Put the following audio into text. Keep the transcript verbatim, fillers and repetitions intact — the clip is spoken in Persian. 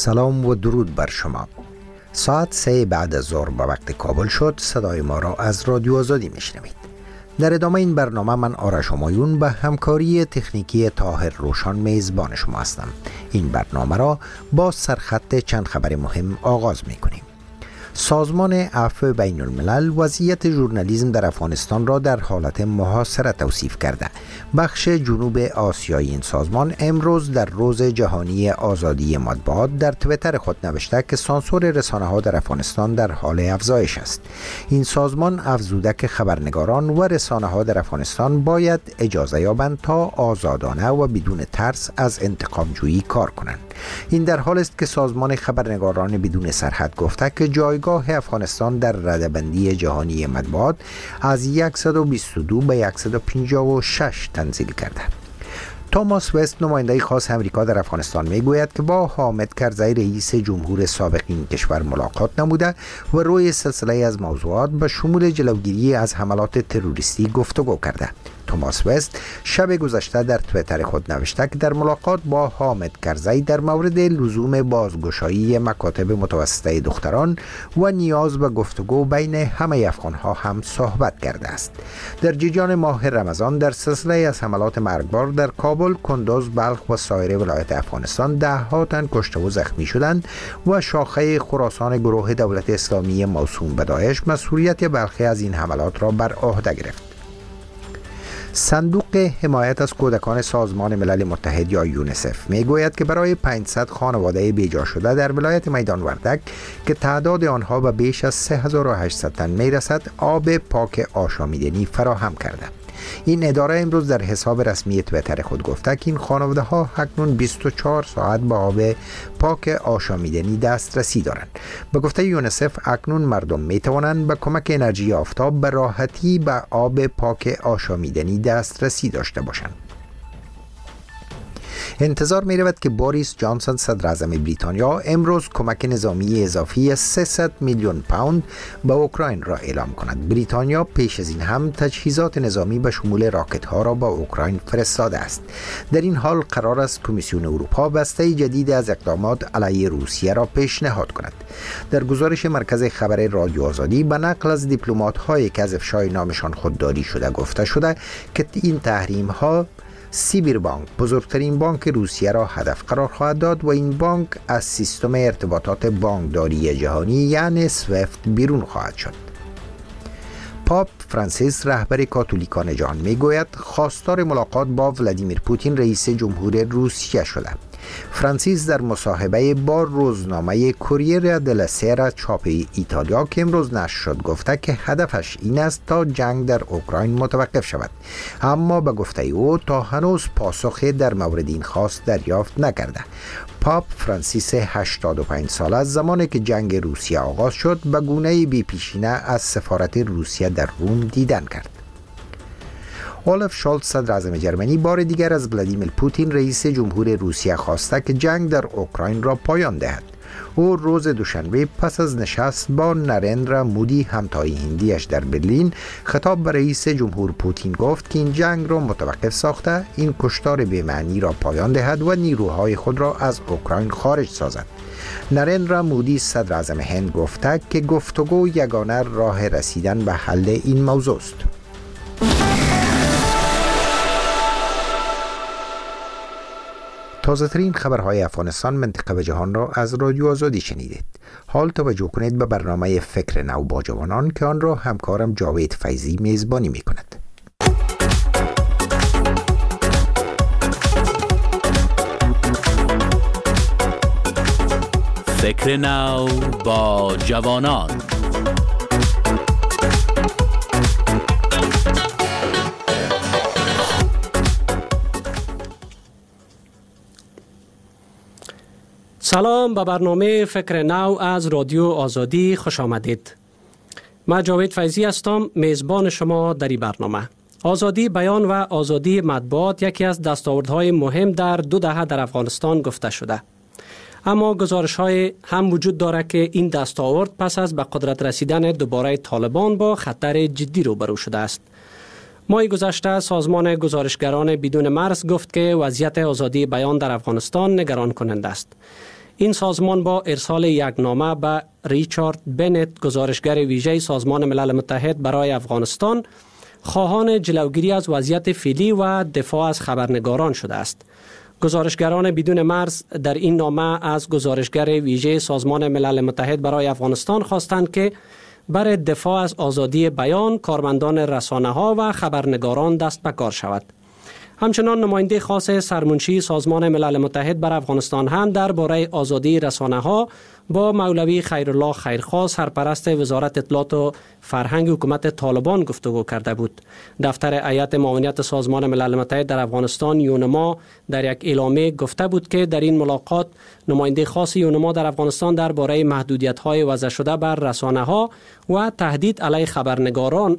سلام و درود بر شما. ساعت سه بعد از ظهر به وقت کابل شد. صدای ما را از رادیو آزادی میشنوید. در ادامه این برنامه من آرش همایون به همکاری تکنیکی طاهر روشان میزبان شما هستم. این برنامه را با سرخط چند خبر مهم آغاز میکنیم. سازمان عفو بین الملل وضعیت ژورنالیسم در افغانستان را در حالت محاصره توصیف کرده. بخش جنوب آسیایی این سازمان امروز در روز جهانی آزادی مطبوعات در توییتر خود نوشته که سانسور رسانه‌ها در افغانستان در حال افزایش است. این سازمان افزوده که خبرنگاران و رسانه‌ها در افغانستان باید اجازه یابند تا آزادانه و بدون ترس از انتقام جویی کار کنند. این در حال است که سازمان خبرنگاران بدون سرحد گفته که جایگاه افغانستان در رده‌بندی جهانی مطبوعات از صد و بیست و دو به صد و پنجاه و شش تنزیل کرده. توماس وست نماینده خاص امریکا در افغانستان میگوید که با حامد کرزی رئیس جمهور سابق این کشور ملاقات نموده و روی سلسله از موضوعات به شمول جلوگیری از حملات تروریستی گفتگو کرده. توماس وست شب گذشته در توییتر خود نوشته که در ملاقات با حامد کرزی در مورد لزوم بازگشایی مکاتب متوسطه دختران و نیاز به گفتگو بین همه افغانها هم صحبت کرده است. در جریان ماه رمضان در سلسله از حملات مرگبار در کابل، کندوز، بلخ و سایر ولایات افغانستان ده ها تن کشته و زخمی شدند و شاخه خراسان گروه دولت اسلامی موسوم به داعش مسئولیت بلخی از این حملات را بر عهده گرفت. صندوق حمایت از کودکان سازمان ملل متحد یا یونیسف میگوید که برای پانصد خانواده بیجا شده در ولایت میدان وردک که تعداد آنها به بیش از سه هزار و هشتصد تن میرسد آب پاک آشامیدنی فراهم کرده. این اداره امروز در حساب رسمی توییتر خود گفته که این خانواده ها اکنون بیست و چهار ساعت به آب پاک آشامیدنی دسترسی دارند. به گفته یونیسف اکنون مردم می توانند به کمک انرژی آفتاب به راحتی به آب پاک آشامیدنی دسترسی داشته باشند. انتظار می رود که بوریس جانسون صدر اعظم بریتانیا امروز کمک نظامی اضافی سیصد میلیون پوند به اوکراین را اعلام کند. بریتانیا پیش از این هم تجهیزات نظامی به شمول راکت ها را به اوکراین فرستاده است. در این حال قرار است کمیسیون اروپا بسته جدید از اقدامات علیه روسیه را پیشنهاد کند. در گزارش مرکز خبر رادیو آزادی به نقل از دیپلمات هایی که از افشای نامشان خودداری شده گفته شده که این تحریم ها سیبیر بانک بزرگترین بانک روسیه را هدف قرار خواهد داد و این بانک از سیستم ارتباطات بانکداری جهانی یعنی سویفت بیرون خواهد شد. پاپ فرانسیس رهبر کاتولیکان جهان میگوید خواستار ملاقات با ولادیمیر پوتین رئیس جمهور روسیه شده. فرانسیس در مصاحبه با روزنامه کوریر دلا سیرا چاپ ایتالیا که امروز نشر شد گفته که هدفش این است تا جنگ در اوکراین متوقف شود، اما به گفته او تا هنوز پاسخی در مورد این خواست دریافت نکرده. پاپ فرانسیس هشتاد و پنج ساله از زمانی که جنگ روسیه آغاز شد به گونه بی پیشینه از سفارت روسیه در روم دیدن کرد. اولف شولز صدر اعظم جرمنی بار دیگر از ولادیمیر پوتین رئیس جمهور روسیه خواسته که جنگ در اوکراین را پایان دهد. او روز دوشنبه پس از نشست با نریندرا مودی همتای هندیش در برلین خطاب به رئیس جمهور پوتین گفت که این جنگ را متوقف ساخته این کشتار بی‌معنی را پایان دهد و نیروهای خود را از اوکراین خارج سازد. نریندرا مودی صدر اعظم هند گفته که گفتگو یگانه راه رسیدن به حل این موضوع است. تازه ترین خبرهای افغانستان، منطقه و جهان را از رادیو آزادی شنیدید. حال توجه کنید به برنامه فکر نو با جوانان که آن را همکارم جاوید فیضی میزبانی می کند. فکر نو با جوانان. سلام، به برنامه فکر نو از رادیو آزادی خوش آمدید. من جاوید فیضی هستم، میزبان شما در این برنامه. آزادی بیان و آزادی مطبوعات یکی از دستاوردهای مهم در دو دهه در افغانستان گفته شده. اما گزارش‌های هم وجود دارد که این دستاورد پس از به قدرت رسیدن دوباره طالبان با خطر جدی روبرو شده است. ماه گذشته سازمان گزارشگران بدون مرز گفت که وضعیت آزادی بیان در افغانستان نگران کننده است. این سازمان با ارسال یک نامه به ریچارد بنت گزارشگر ویژه سازمان ملل متحد برای افغانستان خواهان جلوگیری از وضعیت فعلی و دفاع از خبرنگاران شده است. گزارشگران بدون مرز در این نامه از گزارشگر ویژه سازمان ملل متحد برای افغانستان خواستند که بر دفاع از آزادی بیان کارمندان رسانه‌ها و خبرنگاران دست به کار شود. همچنان نماینده خاص سرمنشی سازمان ملل متحد بر افغانستان هم درباره آزادی رسانه‌ها با مولوی خیرالله خیرخواه سرپرست وزارت اطلاعات و فرهنگ حکومت طالبان گفتگو کرده بود. دفتر هیئت معاونیت سازمان ملل متحد در افغانستان یونما در یک اعلامیه گفته بود که در این ملاقات نماینده خاص یونما در افغانستان درباره محدودیت‌های وضع شده بر رسانه‌ها و تهدید علیه خبرنگاران